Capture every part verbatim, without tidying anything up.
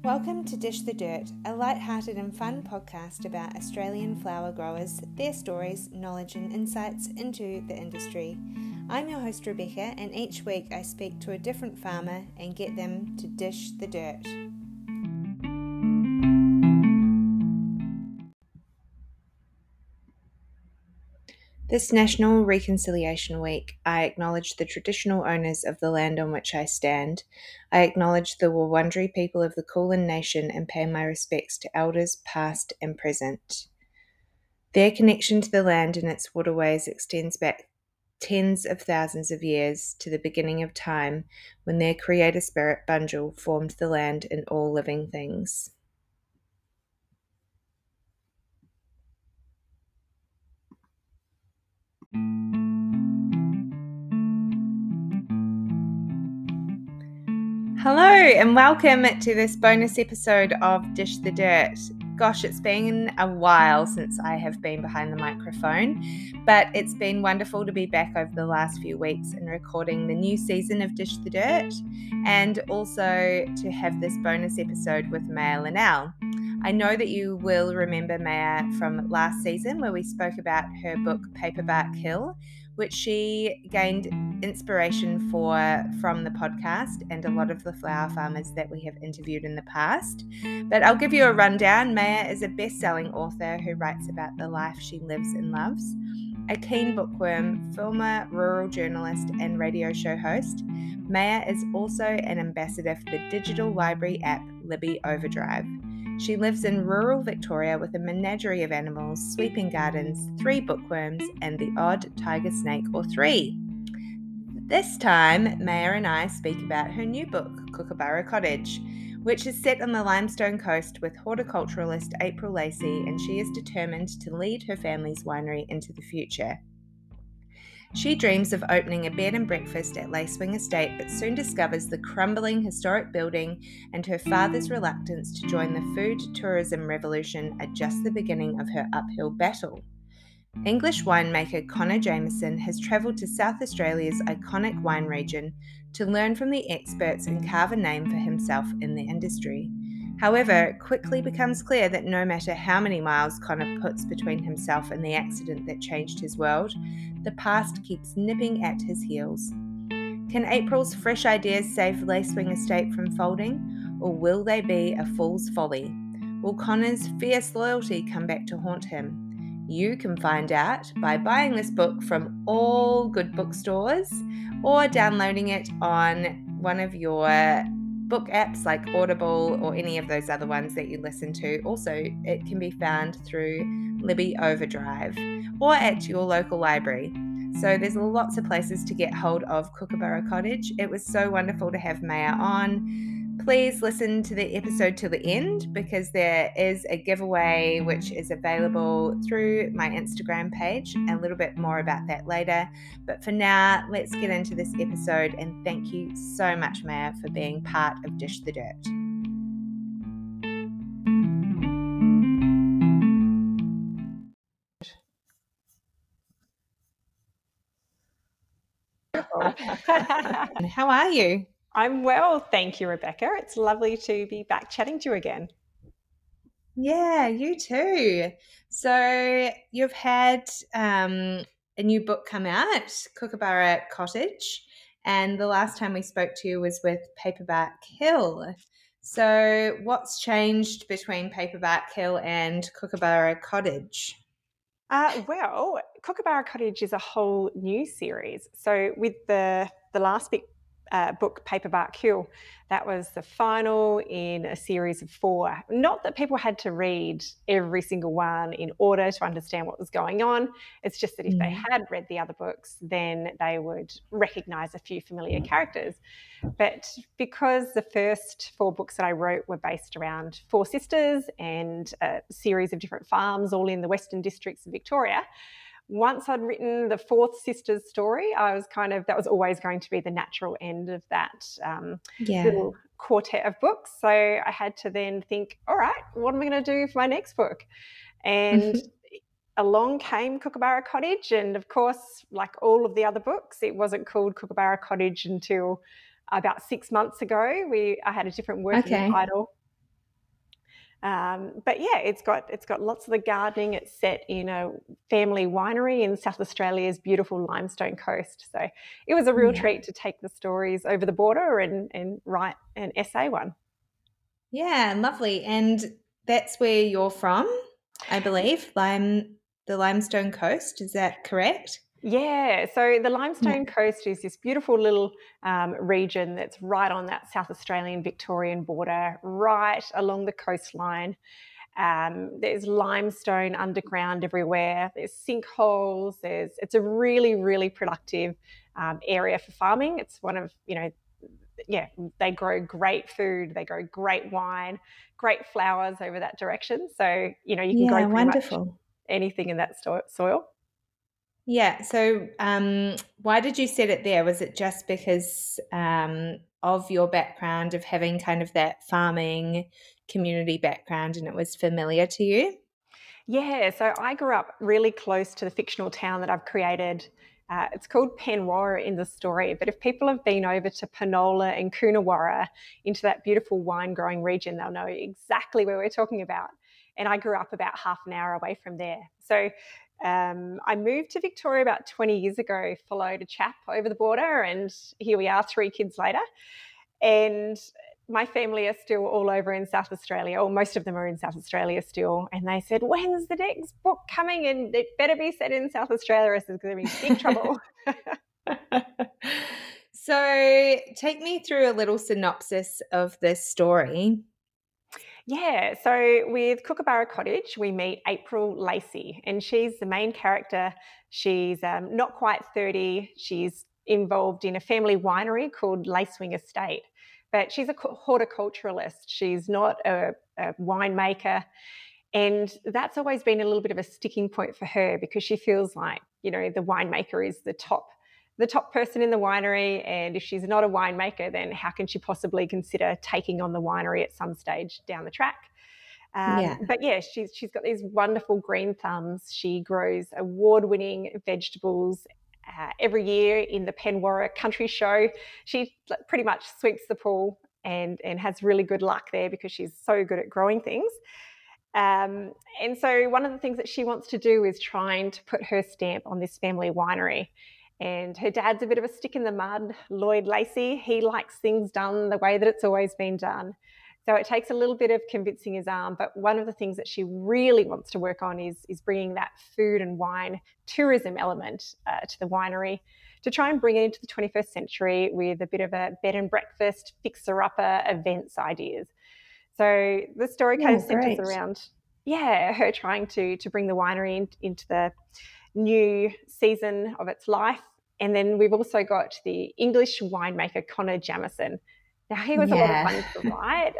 Welcome to Dish the Dirt, a light-hearted and fun podcast about Australian flower growers, their stories, knowledge and insights into the industry. I'm your host Rebecca, and each week I speak to a different farmer and get them to dish the dirt. This National Reconciliation Week, I acknowledge the traditional owners of the land on which I stand. I acknowledge the Wurundjeri people of the Kulin Nation and pay my respects to elders past and present. Their connection to the land and its waterways extends back tens of thousands of years to the beginning of time, when their creator spirit Bunjil formed the land and all living things. Hello and welcome to this bonus episode of Dish the Dirt. Gosh, it's been a while since I have been behind the microphone, but it's been wonderful to be back over the last few weeks and recording the new season of Dish the Dirt, and also to have this bonus episode with Maya Linnell. I know that you will remember Maya from last season, where we spoke about her book Paperbark Hill, which she gained inspiration for from the podcast and a lot of the flower farmers that we have interviewed in the past. But I'll give you a rundown. Maya is a best-selling author who writes about the life she lives and loves, a keen bookworm, former rural journalist and radio show host. Maya is also an ambassador for the digital library app Libby Overdrive. She lives in rural Victoria with a menagerie of animals, sweeping gardens, three bookworms, and the odd tiger snake or three. This time, Maya and I speak about her new book, Kookaburra Cottage, which is set on the Limestone Coast with horticulturalist April Lacey, and she is determined to lead her family's winery into the future. She dreams of opening a bed and breakfast at Lacewing Estate, but soon discovers the crumbling historic building and her father's reluctance to join the food tourism revolution are just the beginning of her uphill battle. English winemaker Connor Jameson has travelled to South Australia's iconic wine region to learn from the experts and carve a name for himself in the industry. However, it quickly becomes clear that no matter how many miles Connor puts between himself and the accident that changed his world, the past keeps nipping at his heels. Can April's fresh ideas save Lacewing Estate from folding, or will they be a fool's folly? Will Connor's fierce loyalty come back to haunt him? You can find out by buying this book from all good bookstores or downloading it on one of your book apps like Audible or any of those other ones that you listen to. Also, it can be found through Libby Overdrive or at your local library. So there's lots of places to get hold of Kookaburra Cottage. It was so wonderful to have Maya on. Please listen to the episode till the end, because there is a giveaway which is available through my Instagram page. A little bit more about that later. But for now, let's get into this episode, and thank you so much, Maya, for being part of Dish the Dirt. How are you? I'm well, thank you, Rebecca. It's lovely to be back chatting to you again. Yeah, you too. So you've had um, a new book come out, Kookaburra Cottage, and the last time we spoke to you was with Paperbark Hill. So what's changed between Paperbark Hill and Kookaburra Cottage? Uh, well, Kookaburra Cottage is a whole new series. So with the the last big uh, book, Paperbark Hill, that was the final in a series of four. Not that people had to read every single one in order to understand what was going on. It's just that if mm. they had read the other books, then they would recognise a few familiar characters. But because the first four books that I wrote were based around four sisters and a series of different farms all in the Western districts of Victoria, once I'd written the fourth sister's story, I was kind of, that was always going to be the natural end of that um, yeah. little quartet of books. So I had to then think, all right, what am I going to do for my next book? And along came Kookaburra Cottage. And of course, like all of the other books, it wasn't called Kookaburra Cottage until about six months ago. We I had a different working okay. title. Um, but yeah, it's got it's got lots of the gardening. It's set in a family winery in South Australia's beautiful limestone coast. So it was a real Yeah. treat to take the stories over the border and, and write an essay one. Yeah, lovely. And that's where you're from, I believe, Lime, the Limestone Coast. Is that correct? Yeah, so the Yeah. Limestone Coast is this beautiful little um, region that's right on that South Australian Victorian border, right along the coastline. Um, there's limestone underground everywhere. There's sinkholes. There's it's a really really productive um, area for farming. It's one of you know yeah they grow great food. They grow great wine, great flowers over that direction. So you know you can grow Yeah, pretty much wonderful. anything in that sto- soil. Yeah. So, um, why did you set it there? Was it just because um, of your background of having kind of that farming community background and it was familiar to you? Yeah, so I grew up really close to the fictional town that I've created. Uh, it's called Penwarra in the story, but if people have been over to Penola and Coonawarra into that beautiful wine growing region, they'll know exactly where we're talking about. And I grew up about half an hour away from there. So um, I moved to Victoria about twenty years ago, followed a chap over the border, and here we are three kids later. And my family are still all over in South Australia, or most of them are in South Australia still. And they said, when's the next book coming? And it better be set in South Australia, or else there's going to be big trouble. So, take me through a little synopsis of this story. Yeah, so with Kookaburra Cottage, we meet April Lacey, and she's the main character. She's um, not quite thirty. She's involved in a family winery called Lacewing Estate, but she's a horticulturalist. She's not a, a winemaker. And that's always been a little bit of a sticking point for her because she feels like, you know, the winemaker is the top the top person in the winery, and if she's not a winemaker, then how can she possibly consider taking on the winery at some stage down the track? Um, Yeah. but yeah, she's she's got these wonderful green thumbs. She grows award-winning vegetables uh, every year in the Penwarra Country Show. She pretty much sweeps the pool and and has really good luck there because she's so good at growing things. Um, and so one of the things that she wants to do is trying to put her stamp on this family winery. And her dad's a bit of a stick in the mud, Lloyd Lacey. He likes things done the way that it's always been done. So it takes a little bit of convincing his arm. But one of the things that she really wants to work on is, is bringing that food and wine tourism element uh, to the winery to try and bring it into the twenty-first century with a bit of a bed and breakfast, fixer-upper events ideas. So the story kind Oh, of centers great. around, yeah, her trying to to bring the winery in, into the new season of its life. And then we've also got the English winemaker Connor Jamieson. Now he was a lot of Yeah. fun to write.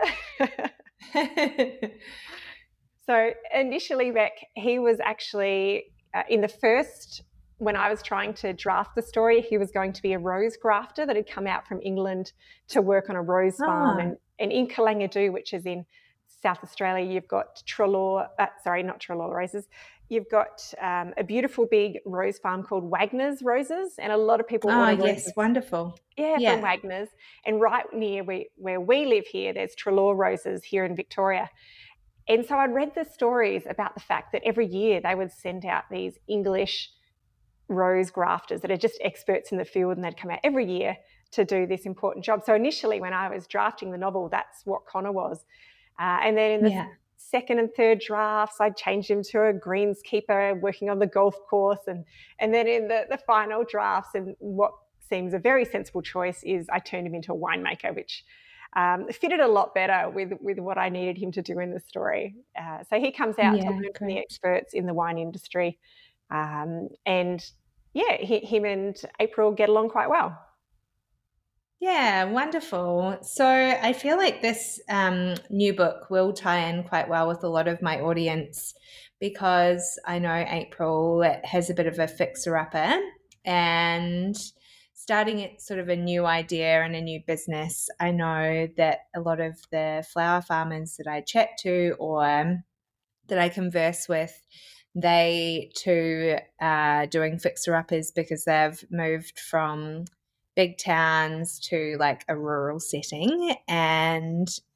So initially, Beck, he was actually uh, in the first, when I was trying to draft the story, he was going to be a rose grafter that had come out from England to work on a rose farm. Oh, And, and in Kalangadoo, which is in South Australia, you've got Trelaw, uh, sorry, not Trelaw roses. You've got um, a beautiful big rose farm called Wagner's Roses. And a lot of people oh, order yes, roses, wonderful. yeah, from Yeah. Wagner's. And right near we, where we live here, there's Trelaw Roses here in Victoria. And so I read the stories about the fact that every year they would send out these English rose grafters that are just experts in the field, and they'd come out every year to do this important job. So initially, when I was drafting the novel, that's what Connor was. Uh, and then in the Yeah. second and third drafts, I changed him to a greenskeeper working on the golf course. And, and then in the, the final drafts, and what seems a very sensible choice is I turned him into a winemaker, which um, fitted a lot better with, with what I needed him to do in the story. Uh, so he comes out to Yeah, learn from the great. experts in the wine industry. Um, and yeah, he, him and April get along quite well. Yeah, wonderful. So I feel like this um, new book will tie in quite well with a lot of my audience because I know April has a bit of a fixer-upper and starting it sort of a new idea and a new business. I know that a lot of the flower farmers that I chat to or that I converse with, they too are doing fixer-uppers because they've moved from big towns to like a rural setting, and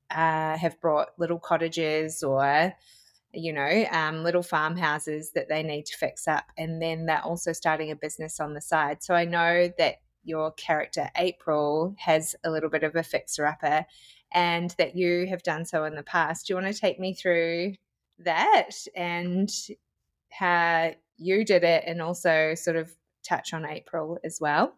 uh, have brought little cottages or, you know, um, little farmhouses that they need to fix up. And then they're also starting a business on the side. So I know that your character, April, has a little bit of a fixer-upper and that you have done so in the past. Do you want to take me through that and how you did it, and also sort of touch on April as well?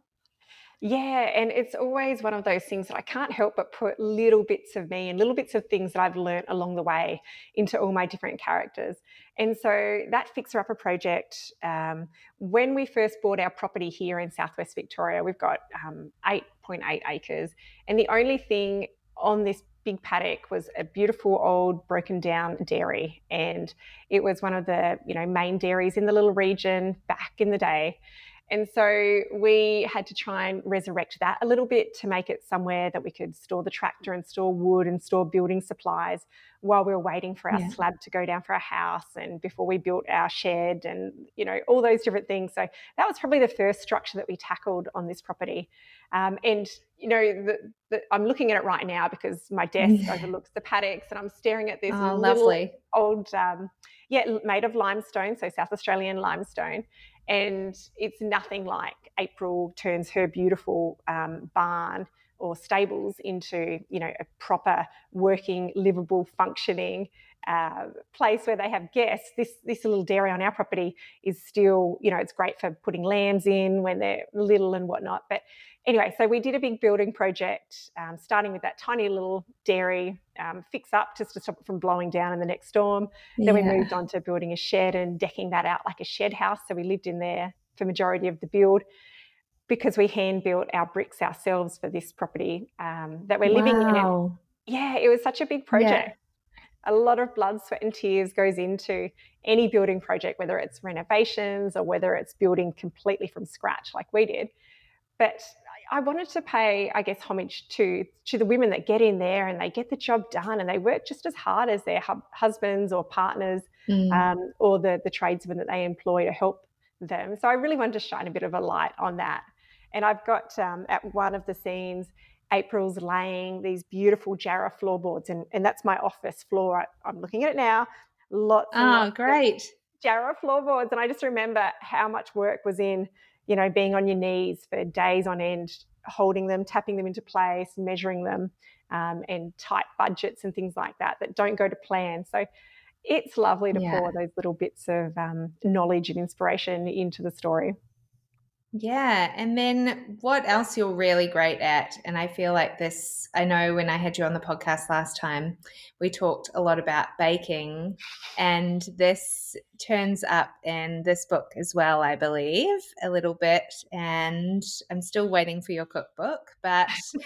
Yeah, and it's always one of those things that I can't help but put little bits of me and little bits of things that I've learnt along the way into all my different characters. And so that Fixer Upper project, um, when we first bought our property here in Southwest Victoria, we've got um, eight point eight acres. And the only thing on this big paddock was a beautiful old broken down dairy. And it was one of the, you know, main dairies in the little region back in the day. And so we had to try and resurrect that a little bit to make it somewhere that we could store the tractor and store wood and store building supplies while we were waiting for our Yeah. slab to go down for our house and before we built our shed and, you know, all those different things. So that was probably the first structure that we tackled on this property. Um, and, you know, the, the, I'm looking at it right now because my desk Yeah. overlooks the paddocks and I'm staring at this Oh, little lovely. old, um, yeah, made of limestone, so South Australian limestone. And it's nothing like April turns her beautiful um, barn or stables into, you know, a proper working, livable, functioning uh, place where they have guests. This this little dairy on our property is still, you know, it's great for putting lambs in when they're little and whatnot. But anyway, so we did a big building project, um, starting with that tiny little dairy um, fix up just to stop it from blowing down in the next storm. Then we Yeah. moved on to building a shed and decking that out like a shed house. So we lived in there for majority of the build because we hand built our bricks ourselves for this property um, that we're living in. And Wow. yeah, it was such a big project. Yeah. A lot of blood, sweat and tears goes into any building project, whether it's renovations or whether it's building completely from scratch like we did. But I wanted to pay, I guess, homage to, to the women that get in there and they get the job done and they work just as hard as their hub, husbands or partners Mm. um, or the, the tradesmen that they employ to help them. So I really wanted to shine a bit of a light on that. And I've got um, at one of the scenes, April's laying these beautiful Jarrah floorboards, and, and that's my office floor. I, I'm looking at it now. Lots and Oh, lots great. of Jarrah floorboards. And I just remember how much work was in, you know, being on your knees for days on end, holding them, tapping them into place, measuring them, um, and tight budgets and things like that that don't go to plan. So it's lovely to Yeah. pour those little bits of um, knowledge and inspiration into the story. Yeah. And then what else you're really great at? And I feel like this, I know when I had you on the podcast last time, we talked a lot about baking, and this turns up in this book as well, I believe, a little bit. And I'm still waiting for your cookbook, but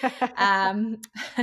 um,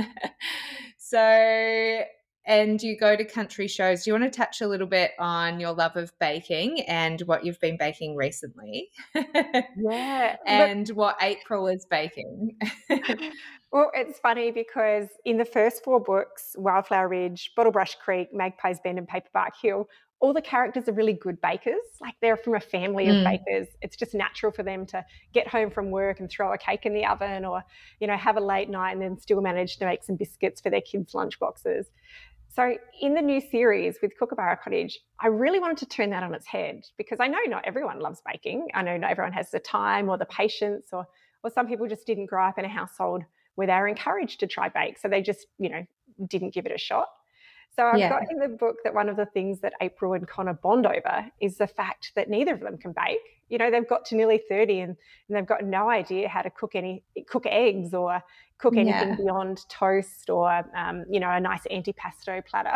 so, and you go to country shows. Do you want to touch a little bit on your love of baking and what you've been baking recently? Yeah, look, And what April is baking? well, it's funny because in the first four books, Wildflower Ridge, Bottlebrush Creek, Magpie's Bend, and Paperbark Hill, all the characters are really good bakers. Like they're from a family of Mm. bakers. It's just natural for them to get home from work and throw a cake in the oven or, you know, have a late night and then still manage to make some biscuits for their kids' lunchboxes. So in the new series with Kookaburra Cottage, I really wanted to turn that on its head because I know not everyone loves baking. I know not everyone has the time or the patience, or or some people just didn't grow up in a household where they were encouraged to try bake. So they just, you know, didn't give it a shot. So I've Yeah. got in the book that one of the things that April and Connor bond over is the fact that neither of them can bake. You know, they've got to nearly thirty and, and they've got no idea how to cook any cook eggs or cook anything Yeah. beyond toast or um, you know, a nice antipasto platter.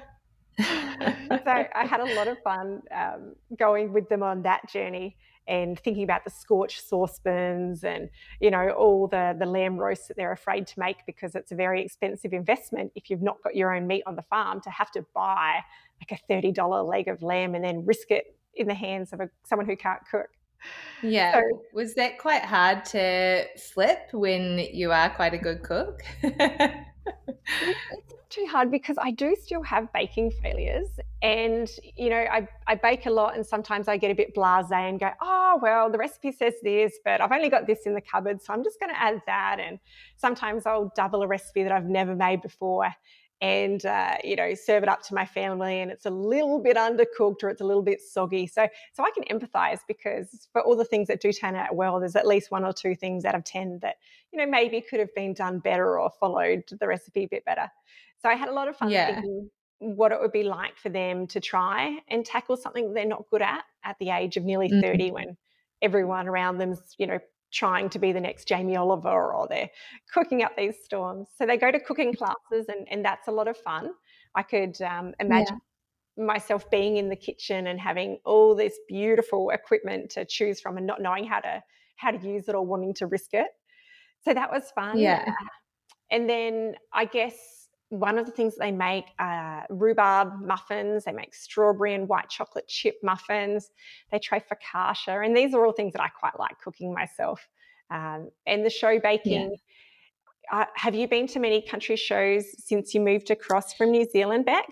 So I had a lot of fun um, going with them on that journey and thinking about the scorched saucepans and, you know, all the, the lamb roasts that they're afraid to make because it's a very expensive investment if you've not got your own meat on the farm to have to buy like a thirty dollars leg of lamb and then risk it in the hands of a, someone who can't cook. Yeah. So Was that quite hard to flip when you are quite a good cook? it's not too hard because I do still have baking failures and, you know, I, I bake a lot and sometimes I get a bit blasé and go, oh, well, the recipe says this, but I've only got this in the cupboard, so I'm just going to add that. And sometimes I'll double a recipe that I've never made before. and, uh, you know, serve it up to my family and it's a little bit undercooked or it's a little bit soggy. So, so I can empathize, because for all the things that do turn out well, there's at least one or two things out of ten that, you know, maybe could have been done better or followed the recipe a bit better. So I had a lot of fun Yeah. thinking what it would be like for them to try and tackle something they're not good at at the age of nearly Mm. thirty, when everyone around them's, you know, trying to be the next Jamie Oliver, or they're cooking up these storms. So they go to cooking classes, and, and that's a lot of fun. I could um, Yeah. imagine myself being in the kitchen and having all this beautiful equipment to choose from and not knowing how to how to use it or wanting to risk it. So that was fun. Yeah. And then I guess one of the things they make are rhubarb muffins. They make strawberry and white chocolate chip muffins. They try focaccia. And these are all things that I quite like cooking myself. Um, and the show Yeah. baking, uh, have you been to many country shows since you moved across from New Zealand back?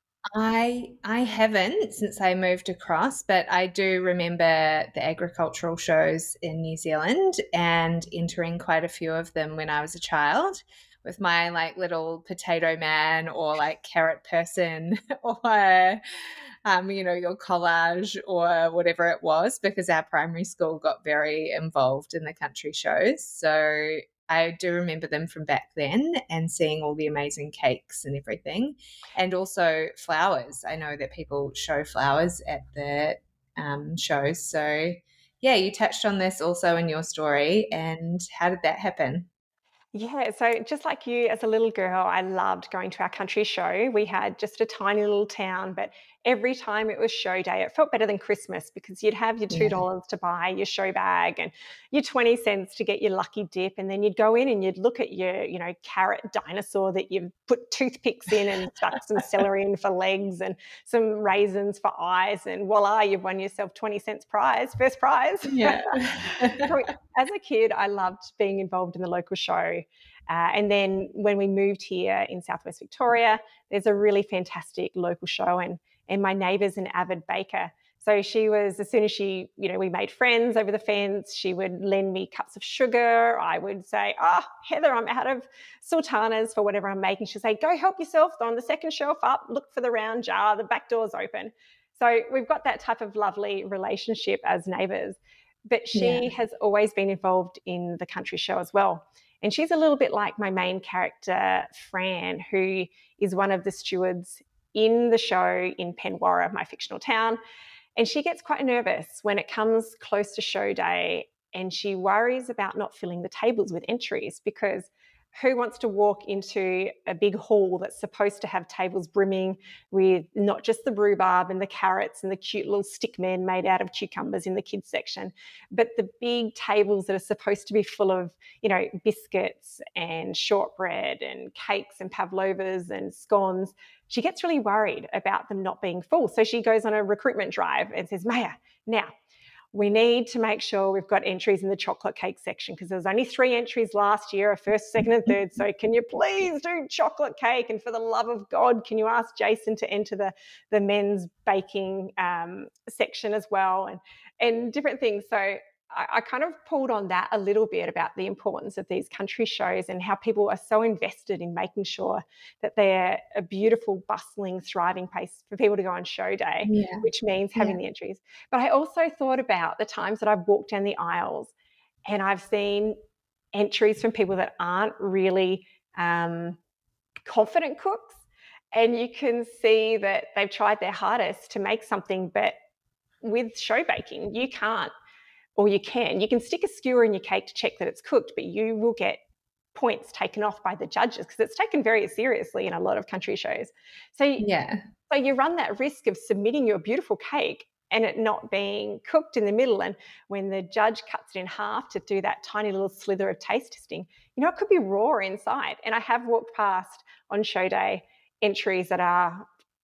I I haven't since I moved across, but I do remember the agricultural shows in New Zealand and entering quite a few of them when I was a child with my like little potato man or like carrot person or um, you know, your collage or whatever it was, because our primary school got very involved in the country shows. So I do remember them from back then and seeing all the amazing cakes and everything. And also flowers. I know that people show flowers at the um, shows. So, yeah, you touched on this also in your story. And how did that happen? Yeah, so just like you, as a little girl, I loved going to our country show. We had just a tiny little town, but every time it was show day, it felt better than Christmas, because you'd have your Yeah. two dollars to buy your show bag and your twenty cents to get your lucky dip. And then you'd go in and you'd look at your, you know, carrot dinosaur that you've put toothpicks in and stuck some celery in for legs and some raisins for eyes. And voila, you've won yourself twenty cents prize, first prize. Yeah. So as a kid, I loved being involved in the local show. Uh, and then when we moved here in Southwest Victoria, there's a really fantastic local show, and and my neighbour's an avid baker. So she was, as soon as she, you know, we made friends over the fence, she would lend me cups of sugar. I would say, oh, Heather, I'm out of sultanas for whatever I'm making. She'd say, go help yourself. They're on the second shelf up. Look for the round jar. The back door's open. So we've got that type of lovely relationship as neighbours. But Yeah. she has always been involved in the country show as well. And she's a little bit like my main character, Fran, who is one of the stewards in the show in Penwarra, my fictional town. And she gets quite nervous when it comes close to show day, and she worries about not filling the tables with entries, because who wants to walk into a big hall that's supposed to have tables brimming with not just the rhubarb and the carrots and the cute little stick men made out of cucumbers in the kids section, but the big tables that are supposed to be full of, you know, biscuits and shortbread and cakes and pavlovas and scones. She gets really worried about them not being full. So she goes on a recruitment drive and says, Maya, now we need to make sure we've got entries in the chocolate cake section, because there was only three entries last year, a first, second, and third. So can you please do chocolate cake? And for the love of God, can you ask Jason to enter the, the men's baking um, section as well, and, and different things. So I, I kind of pulled on that a little bit about the importance of these country shows and how people are so invested in making sure that they're a beautiful, bustling, thriving place for people to go on show day, Yeah. which means Yeah. having the entries. But I also thought about the times that I've walked down the aisles and I've seen entries from people that aren't really um, confident cooks. And you can see that they've tried their hardest to make something, but with show baking, you can't, or you can. You can stick a skewer in your cake to check that it's cooked, but you will get points taken off by the judges, because it's taken very seriously in a lot of country shows. So, Yeah. so you run that risk of submitting your beautiful cake and it not being cooked in the middle. And when the judge cuts it in half to do that tiny little slither of taste testing, you know, it could be raw inside. And I have walked past on show day entries that are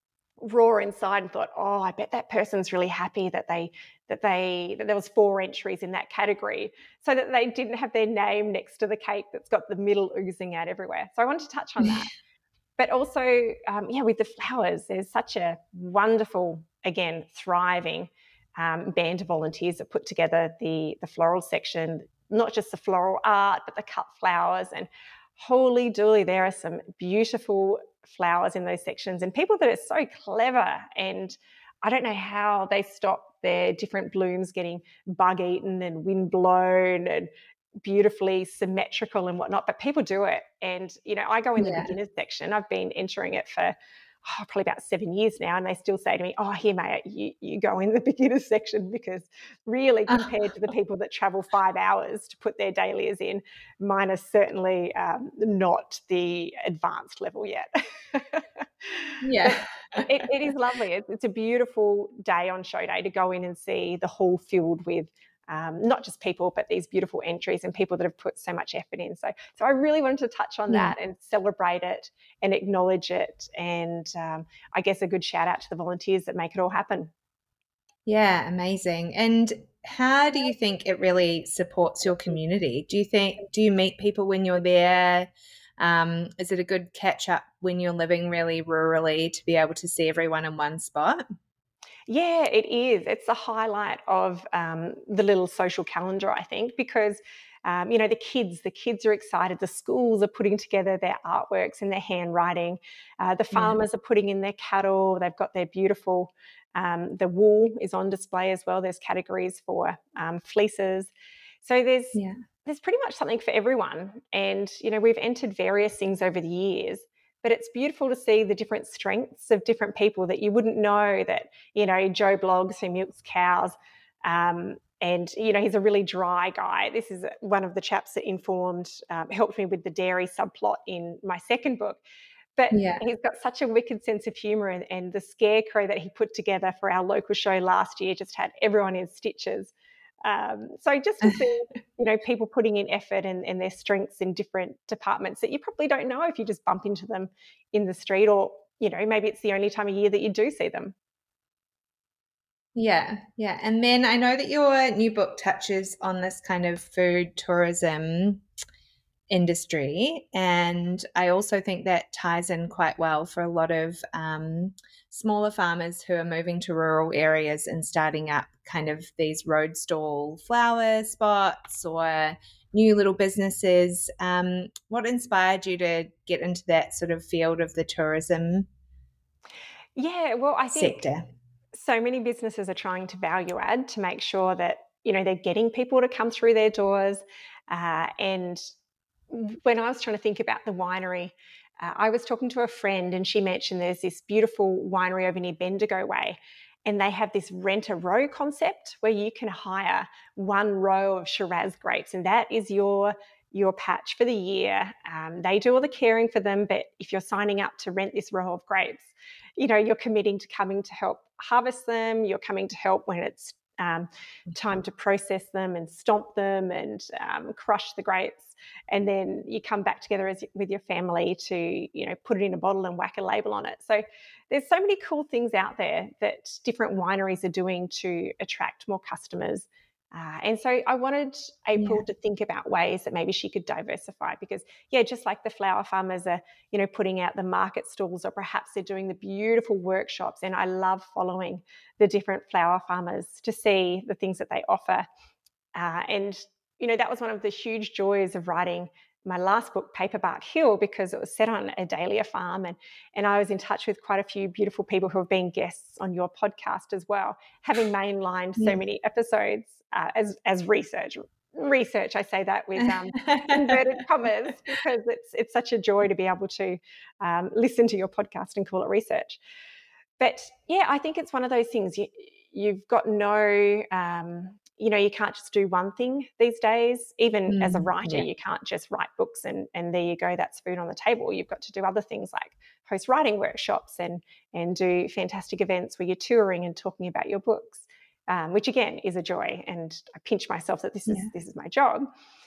raw inside and thought, oh, I bet that person's really happy that they that they that there was four entries in that category, so that they didn't have their name next to the cake that's got the middle oozing out everywhere. So I wanted to touch on that. But also, um, yeah, with the flowers, there's such a wonderful, again, thriving um, band of volunteers that put together the the floral section, not just the floral art, but the cut flowers. And holy dooly, there are some beautiful flowers in those sections, and people that are so clever, and I don't know how they stop their different blooms getting bug eaten and wind blown and beautifully symmetrical and whatnot, but people do it. And, you know, I go in the Yeah. beginners section. I've been entering it for oh, probably about seven years now, and they still say to me, oh, here, mate, you, you go in the beginners section, because really, compared to the people that travel five hours to put their dahlias in, mine are certainly um, not the advanced level yet. Yeah. But it, it is lovely. It's, it's a beautiful day on show day to go in and see the hall filled with um, not just people, but these beautiful entries and people that have put so much effort in. So, so I really wanted to touch on Yeah. that and celebrate it and acknowledge it. And um, I guess a good shout out to the volunteers that make it all happen. Yeah, amazing. And how do you think it really supports your community? Do you think, do you meet people when you're there? Um, is it a good catch up when you're living really rurally to be able to see everyone in one spot? Yeah, it is. It's the highlight of um, the little social calendar, I think, because um, you know the kids, the kids are excited. The schools are putting together their artworks and their handwriting. Uh, the Yeah. farmers are putting in their cattle. They've got their beautiful. Um, the wool is on display as well. There's categories for um, fleeces. So there's Yeah. there's pretty much something for everyone. And you know we've entered various things over the years. But it's beautiful to see the different strengths of different people that you wouldn't know that, you know, Joe Bloggs, who milks cows, um, and, you know, he's a really dry guy. This is one of the chaps that informed, um, helped me with the dairy subplot in my second book. But Yeah. he's got such a wicked sense of humour, and, and the scarecrow that he put together for our local show last year just had everyone in stitches. Um, so just to see, you know, people putting in effort and, and their strengths in different departments that you probably don't know if you just bump into them in the street, or, you know, maybe it's the only time of year that you do see them. Yeah, yeah. And then I know that your new book touches on this kind of food tourism industry, and I also think that ties in quite well for a lot of um, smaller farmers who are moving to rural areas and starting up kind of these road stall flower spots or new little businesses. Um, what inspired you to get into that sort of field of the tourism Yeah, well, I think sector? so many businesses are trying to value add to make sure that, you know, they're getting people to come through their doors. Uh, and when I was trying to think about the winery, uh, I was talking to a friend, and she mentioned there's this beautiful winery over near Bendigo Way, and they have this rent a row concept where you can hire one row of Shiraz grapes, and that is your your patch for the year. Um, they do all the caring for them, but if you're signing up to rent this row of grapes, you know you're committing to coming to help harvest them. You're coming to help when it's um, time to process them and stomp them and um, crush the grapes, and then you come back together as, with your family to, you know, put it in a bottle and whack a label on it. So there's so many cool things out there that different wineries are doing to attract more customers. Uh, and so I wanted Yeah. April to think about ways that maybe she could diversify, because, yeah, just like the flower farmers are, you know, putting out the market stalls, or perhaps they're doing the beautiful workshops. And I love following the different flower farmers to see the things that they offer. Uh, and, you know, that was one of the huge joys of writing my last book, Paperbark Hill, because it was set on a dahlia farm. And, and I was in touch with quite a few beautiful people who have been guests on your podcast as well, having mainlined so Yeah. many episodes uh, as, as research. Research, I say that with um, inverted commas, because it's it's such a joy to be able to um, listen to your podcast and call it research. But yeah, I think it's one of those things. You, you've got no, um, you know, you can't just do one thing these days. Even as a Mm, writer, yeah. you can't just write books and, and there you go, that's food on the table. You've got to do other things like host writing workshops and, and do fantastic events where you're touring and talking about your books, um, which again is a joy. And I pinch myself that this is, Yeah. this is my job.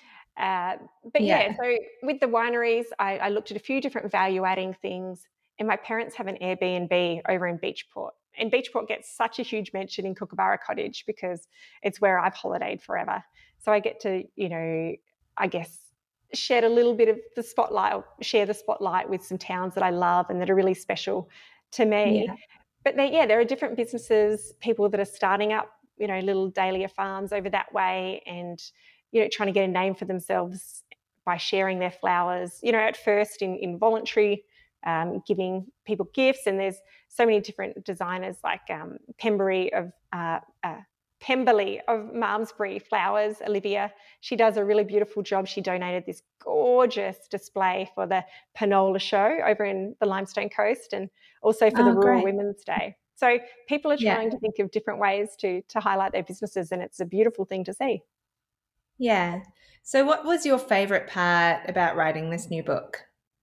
Uh, but yeah, Yeah. so with the wineries, I, I looked at a few different value adding things, and my parents have an Airbnb over in Beachport. And Beachport gets such a huge mention in Kookaburra Cottage because it's where I've holidayed forever. So I get to, you know, I guess shed a little bit of the spotlight, or share the spotlight with some towns that I love and that are really special to Yeah. me. But they, yeah, there are different businesses, people that are starting up, you know, little dahlia farms over that way, and, you know, trying to get a name for themselves by sharing their flowers, you know, at first in, in voluntary, um, giving people gifts. And there's so many different designers like um, Pembury of uh, uh, Pemberley of Malmesbury Flowers, Olivia. She does a really beautiful job. She donated this gorgeous display for the Panola show over in the Limestone Coast, and also for the Oh, Rural great. Women's Day. So people are Yeah. trying to think of different ways to to highlight their businesses, and it's a beautiful thing to see. Yeah. So what was your favorite part about writing this new book?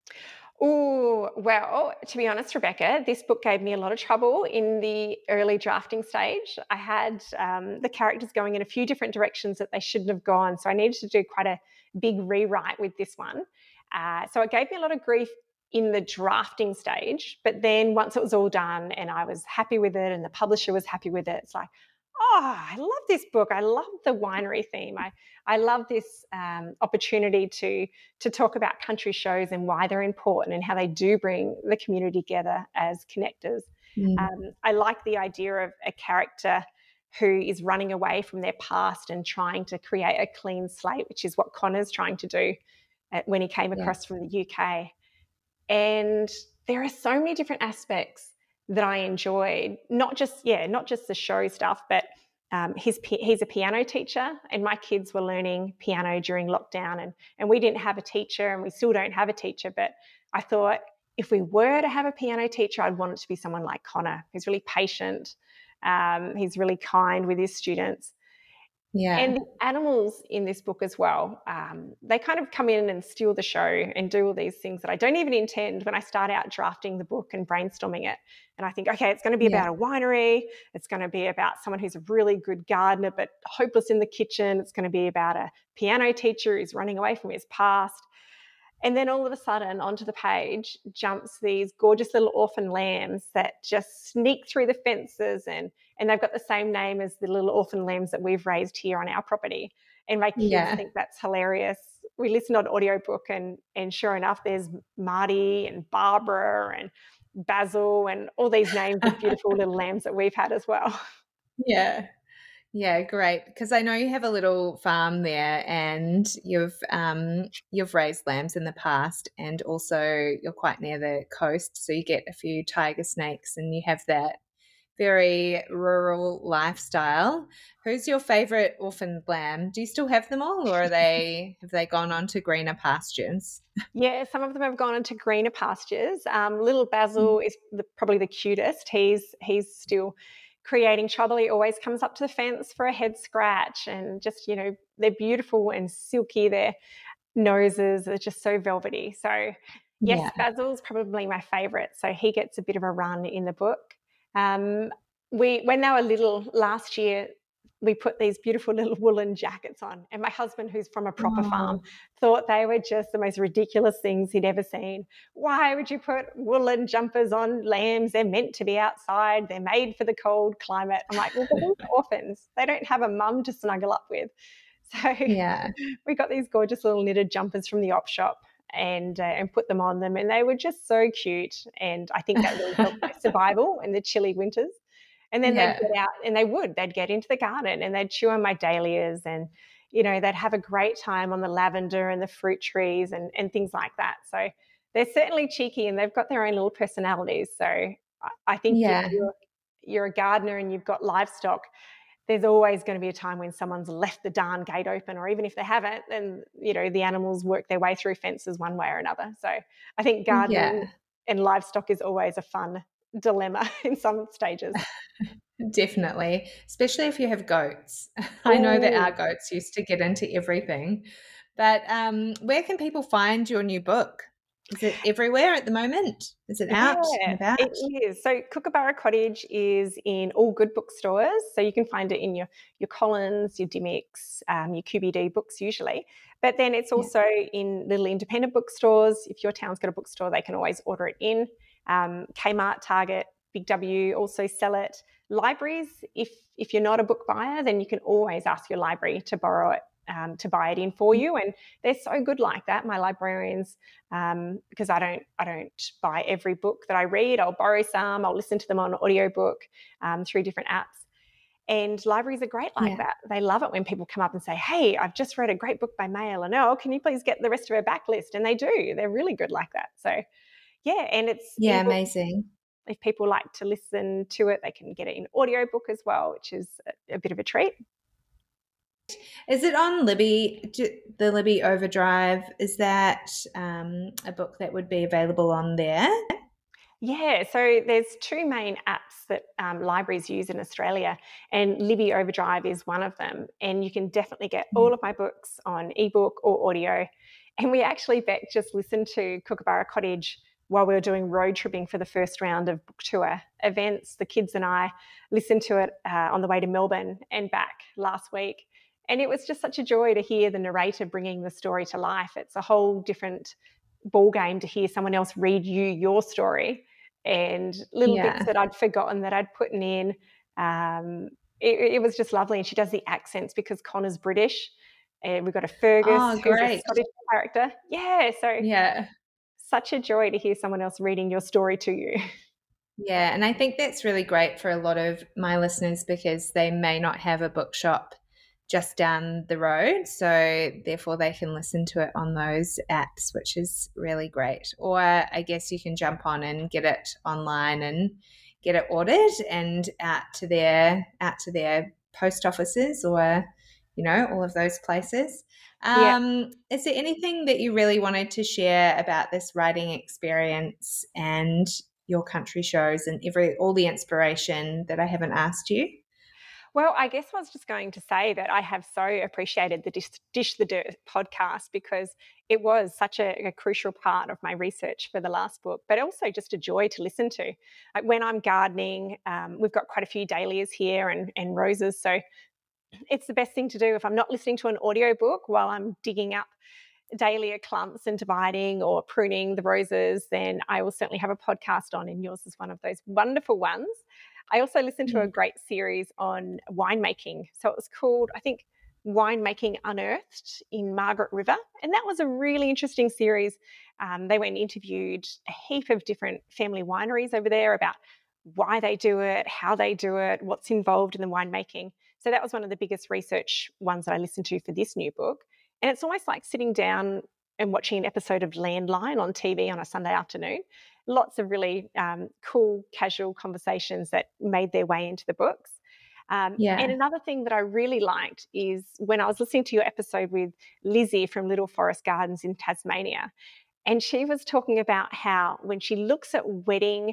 Oh, well, to be honest, Rebecca, this book gave me a lot of trouble in the early drafting stage. I had um, the characters going in a few different directions that they shouldn't have gone. So I needed to do quite a big rewrite with this one. Uh, so it gave me a lot of grief in the drafting stage. But then once it was all done and I was happy with it and the publisher was happy with it, it's like, oh, I love this book. I love the winery theme. I, I love this um, opportunity to to talk about country shows and why they're important and how they do bring the community together as connectors. Mm. Um, I like the idea of a character who is running away from their past and trying to create a clean slate, which is what Connor's trying to do uh, when he came Yeah. across from the U K. And there are so many different aspects that I enjoyed, not just, yeah, not just the show stuff, but um, he's, he's a piano teacher, and my kids were learning piano during lockdown, and, and we didn't have a teacher, and we still don't have a teacher. But I thought if we were to have a piano teacher, I'd want it to be someone like Connor, who's really patient. Um, he's really kind with his students. Yeah. And the animals in this book as well, um, they kind of come in and steal the show and do all these things that I don't even intend when I start out drafting the book and brainstorming it. And I think, okay, it's going to be Yeah. about a winery. It's going to be about someone who's a really good gardener but hopeless in the kitchen. It's going to be about a piano teacher who's running away from his past. And then all of a sudden onto the page jumps these gorgeous little orphan lambs that just sneak through the fences, and, and they've got the same name as the little orphan lambs that we've raised here on our property. And my kids Yeah. think that's hilarious. We listened on audiobook, and, and sure enough, there's Marty and Barbara and Basil and all these names of beautiful little lambs that we've had as well. Yeah. Yeah, great. Because I know you have a little farm there, and you've um, you've raised lambs in the past, and also you're quite near the coast, so you get a few tiger snakes, and you have that very rural lifestyle. Who's your favorite orphaned lamb? Do you still have them all, or are they have they gone on to greener pastures? Yeah, some of them have gone into greener pastures. Um, little Basil is the, probably the cutest. He's he's still creating trouble. He always comes up to the fence for a head scratch, and just, you know, they're beautiful and silky. Their noses are just so velvety. So yes, Yeah. Basil's probably my favourite. So he gets a bit of a run in the book. Um, we when they were little last year, we put these beautiful little woolen jackets on, and my husband, who's from a proper farm, Oh, thought they were just the most ridiculous things he'd ever seen. Why would you put woolen jumpers on lambs? They're meant to be outside. They're made for the cold climate. I'm like, well, but these are orphans. They don't have a mum to snuggle up with. So yeah. we got these gorgeous little knitted jumpers from the op shop, and uh, and put them on them, and they were just so cute. And I think that really helped their survival in the chilly winters. And then they'd Yeah. get out, and they would, they'd get into the garden and they'd chew on my dahlias, and, you know, they'd have a great time on the lavender and the fruit trees and, and things like that. So they're certainly cheeky, and they've got their own little personalities. So I, I think if Yeah. you're, you're a gardener and you've got livestock, there's always going to be a time when someone's left the darn gate open, or even if they haven't, then, you know, the animals work their way through fences one way or another. So I think gardening Yeah. and livestock is always a fun dilemma in some stages. Definitely, especially if you have goats. I know that our Oh, goats used to get into everything. But um, where can people find your new book? Is it everywhere at the moment? Is it out and yeah, about? it is. So Kookaburra Cottage is in all good bookstores. So you can find it in your, your Collins, your Dimmicks, um, your Q B D books usually. But then it's Yeah. also in little independent bookstores. If your town's got a bookstore, they can always order it in. Um, Kmart, Target, Big W also sell it. Libraries, if if you're not a book buyer, then you can always ask your library to borrow it, um, to buy it in for you. And they're so good like that, my librarians, um, because I don't I don't buy every book that I read. I'll borrow some, I'll listen to them on audiobook um, through different apps. And libraries are great like Yeah. that. They love it when people come up and say, hey, I've just read a great book by Maya Lennell. Can you please get the rest of her backlist? And they do. They're really good like that. So, yeah, and it's Yeah, ebook. amazing. If people like to listen to it, they can get it in audiobook as well, which is a, a bit of a treat. Is it on Libby, the Libby Overdrive? Is that um, a book that would be available on there? Yeah, so there's two main apps that um, libraries use in Australia, and Libby Overdrive is one of them. And you can definitely get all of my books on ebook or audio. And we actually, Beck, just listened to Kookaburra Cottage while we were doing road tripping for the first round of book tour events. The kids and I listened to it uh, on the way to Melbourne and back last week. And it was just such a joy to hear the narrator bringing the story to life. It's a whole different ball game to hear someone else read you your story, and little Yeah. bits that I'd forgotten that I'd put in. Um, it, it was just lovely. And she does the accents because Connor's British. And we've got a Fergus Oh, who's a great. Scottish character. Yeah, so Yeah. such a joy to hear someone else reading your story to you. Yeah, and I think that's really great for a lot of my listeners because they may not have a bookshop just down the road, so therefore they can listen to it on those apps, which is really great. Or I guess you can jump on and get it online and get it ordered and out to their out to their post offices or, you know, all of those places. Yeah. Um, is there anything that you really wanted to share about this writing experience and your country shows and every all the inspiration that I haven't asked you? Well, I guess I was just going to say that I have so appreciated the Dish, Dish the Dirt podcast because it was such a, a crucial part of my research for the last book, but also just a joy to listen to. Like when I'm gardening, um, we've got quite a few dahlias here and, and roses, so it's the best thing to do if I'm not listening to an audiobook while I'm digging up dahlia clumps and dividing or pruning the roses, then I will certainly have a podcast on, and yours is one of those wonderful ones. I also listened to a great series on winemaking. So it was called, I think, Winemaking Unearthed in Margaret River. And that was a really interesting series. Um, they went and interviewed a heap of different family wineries over there about why they do it, how they do it, what's involved in the winemaking. So that was one of the biggest research ones that I listened to for this new book. And it's almost like sitting down and watching an episode of Landline on T V on a Sunday afternoon. Lots of really um, cool, casual conversations that made their way into the books. Um, Yeah. And another thing that I really liked is when I was listening to your episode with Lizzie from Little Forest Gardens in Tasmania, and she was talking about how when she looks at wedding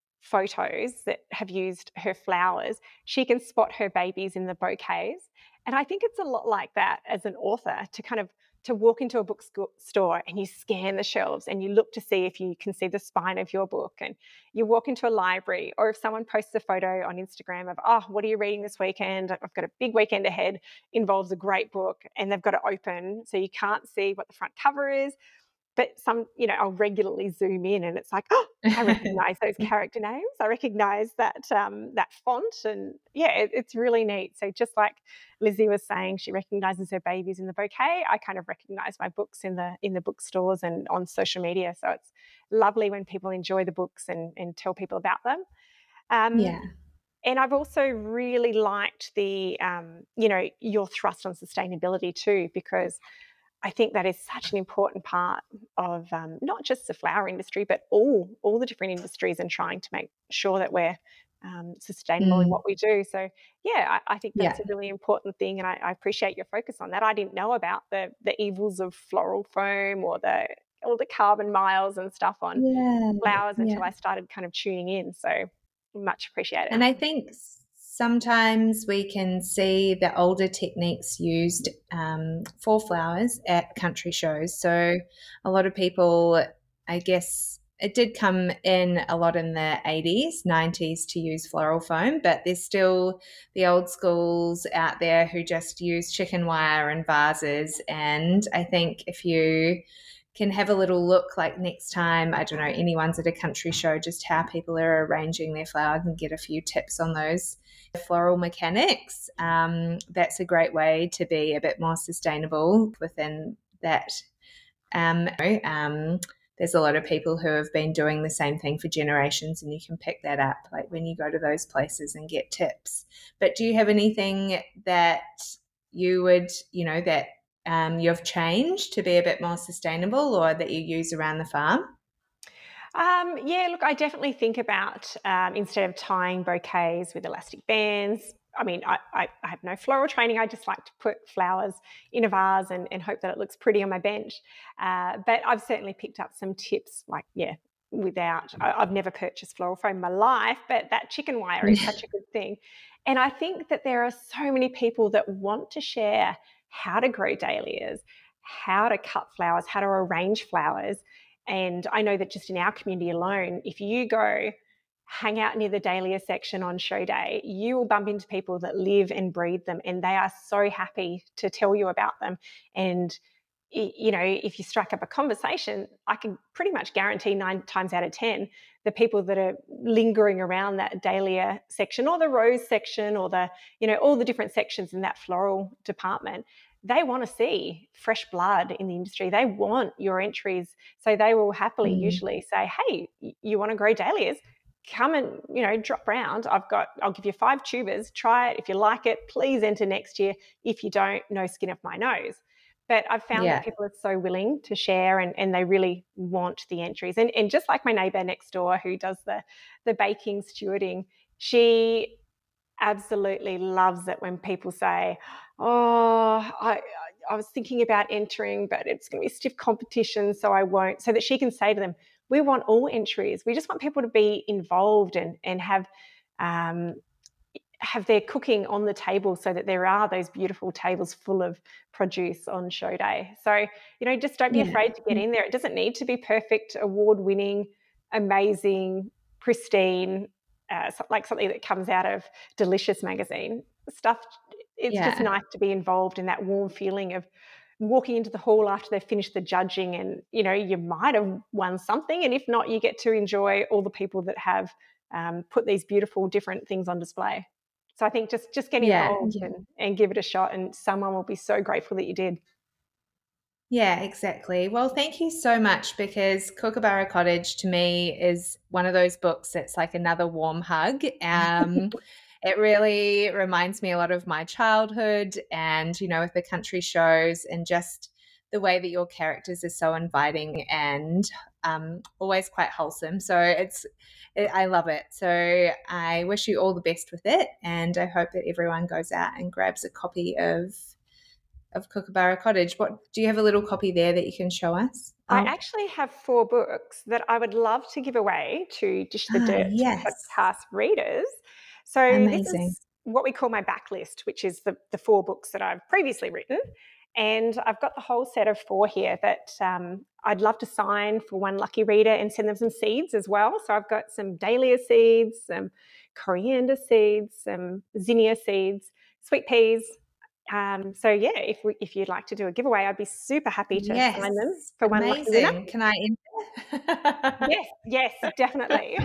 photos that have used her flowers, she can spot her babies in the bouquets. And I think it's a lot like that as an author, to kind of to walk into a bookstore and you scan the shelves and you look to see if you can see the spine of your book, and you walk into a library, or if someone posts a photo on Instagram of, oh, what are you reading this weekend? I've got a big weekend ahead, involves a great book, and they've got it open so you can't see what the front cover is. But some, you know, I'll regularly zoom in and it's like, oh, I recognize those character names. I recognize that um, that font. And yeah, it, it's really neat. So just like Lizzie was saying, she recognizes her babies in the bouquet. I kind of recognize my books in the in the bookstores and on social media. So it's lovely when people enjoy the books and, and tell people about them. Um, Yeah. And I've also really liked the, um, you know, your thrust on sustainability too, because I think that is such an important part of um, not just the flower industry, but all all the different industries, and trying to make sure that we're um, sustainable in Mm, what we do. So, yeah, I, I think yeah. that's a really important thing, and I, I appreciate your focus on that. I didn't know about the the evils of floral foam or the all the carbon miles and stuff on Yeah. flowers Yeah. until I started kind of tuning in. So, much appreciated. And I think sometimes we can see the older techniques used um, for flowers at country shows. So a lot of people, I guess, it did come in a lot in the eighties, nineties to use floral foam, but there's still the old schools out there who just use chicken wire and vases. And I think if you can have a little look, like next time, I don't know, anyone's at a country show, just how people are arranging their flowers and get a few tips on those floral mechanics. Um, that's a great way to be a bit more sustainable within that um, um, there's a lot of people who have been doing the same thing for generations, and you can pick that up like when you go to those places and get tips. But do you have anything that you would, you know, that um, you've changed to be a bit more sustainable or that you use around the farm? Um, yeah, look, I definitely think about um, instead of tying bouquets with elastic bands. I mean, I, I, I have no floral training. I just like to put flowers in a vase and, and hope that it looks pretty on my bench. Uh, but I've certainly picked up some tips like, yeah, without, I, I've never purchased floral foam in my life, but that chicken wire is such a good thing. And I think that there are so many people that want to share how to grow dahlias, how to cut flowers, how to arrange flowers. And I know that just in our community alone, if you go hang out near the dahlia section on show day, you will bump into people that live and breathe them, and they are so happy to tell you about them. And, you know, if you strike up a conversation, I can pretty much guarantee nine times out of ten, the people that are lingering around that dahlia section or the rose section or the, you know, all the different sections in that floral department, they want to see fresh blood in the industry. They want your entries. So they will happily mm. usually say, hey, you want to grow dahlias? Come and, you know, drop round. I've got, I'll give you five tubers. Try it. If you like it, please enter next year. If you don't, no skin off my nose. But I've found yeah. that people are so willing to share and, and they really want the entries. And, and just like my neighbour next door who does the, the baking stewarding, she absolutely loves it when people say, oh, I, I was thinking about entering, but it's going to be stiff competition, so I won't. So that she can say to them, we want all entries. We just want people to be involved and, and have um, have their cooking on the table so that there are those beautiful tables full of produce on show day. So, you know, just don't be yeah. afraid to get in there. It doesn't need to be perfect, award-winning, amazing, pristine, uh, like something that comes out of Delicious magazine. Stuff, it's yeah. just nice to be involved in that warm feeling of walking into the hall after they've finished the judging and, you know, you might have won something, and if not, you get to enjoy all the people that have um, put these beautiful different things on display. So I think just, just get yeah, involved yeah. And, and give it a shot, and someone will be so grateful that you did. Yeah, exactly. Well, thank you so much, because Kookaburra Cottage to me is one of those books that's like another warm hug. Um, it really reminds me a lot of my childhood and, you know, with the country shows and just the way that your characters are so inviting and um, always quite wholesome. So it's, it, I love it. So I wish you all the best with it. And I hope that everyone goes out and grabs a copy of of Kookaburra Cottage. What do you have a little copy there that you can show us? I oh. actually have four books that I would love to give away to Dish the ah, Dirt yes. podcast readers. So Amazing. This is what we call my backlist, which is the, the four books that I've previously written. And I've got the whole set of four here that um, I'd love to sign for one lucky reader and send them some seeds as well. So I've got some dahlia seeds, some coriander seeds, some zinnia seeds, sweet peas. Um, so yeah, if we, if you'd like to do a giveaway, I'd be super happy to yes. sign them for one Amazing. lucky winner. Can I enter? yes, yes, definitely.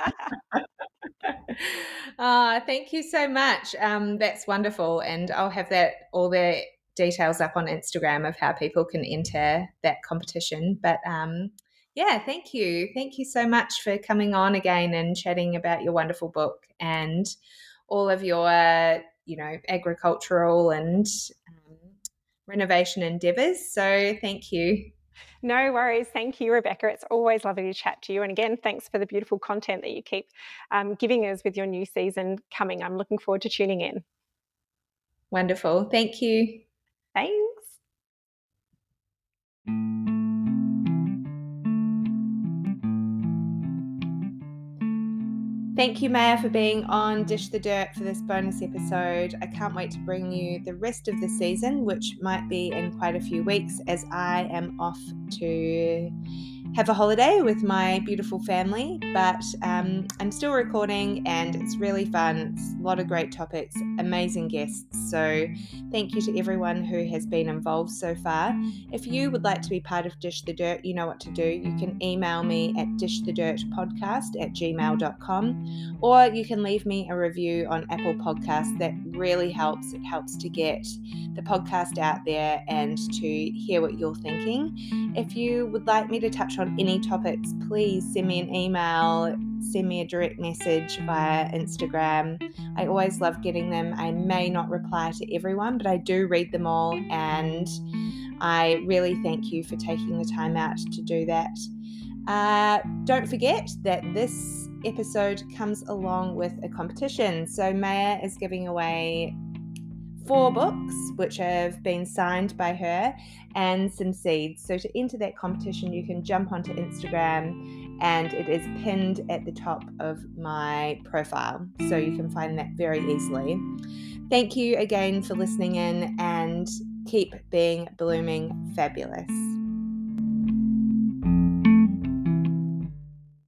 uh, thank you so much. Um, that's wonderful, and I'll have that all the details up on Instagram of how people can enter that competition. But um, yeah, thank you, thank you so much for coming on again and chatting about your wonderful book and all of your, you know, agricultural and um, renovation endeavours. So thank you. No worries. Thank you, Rebecca. It's always lovely to chat to you. And again, thanks for the beautiful content that you keep um, giving us with your new season coming. I'm looking forward to tuning in. Wonderful. Thank you. Thanks. Thank you, Maya, for being on Dish the Dirt for this bonus episode. I can't wait to bring you the rest of the season, which might be in quite a few weeks, as I am off to have a holiday with my beautiful family. But um, I'm still recording and it's really fun. It's a lot of great topics, amazing guests. So thank you to everyone who has been involved so far. If you would like to be part of Dish the Dirt, you know what to do. You can email me at dishthedirtpodcast at gmail dot com, or you can leave me a review on Apple Podcasts. That really helps. It helps to get the podcast out there and to hear what you're thinking. If you would like me to touch on on any topics, please send me an email, send me a direct message via Instagram. I always love getting them. I may not reply to everyone, but I do read them all, and I really thank you for taking the time out to do that. Uh, don't forget that this episode comes along with a competition. So Maya is giving away four books which have been signed by her and some seeds. So to enter that competition, you can jump onto Instagram, and it is pinned at the top of my profile, so you can find that very easily. Thank you again for listening in, and keep being blooming fabulous.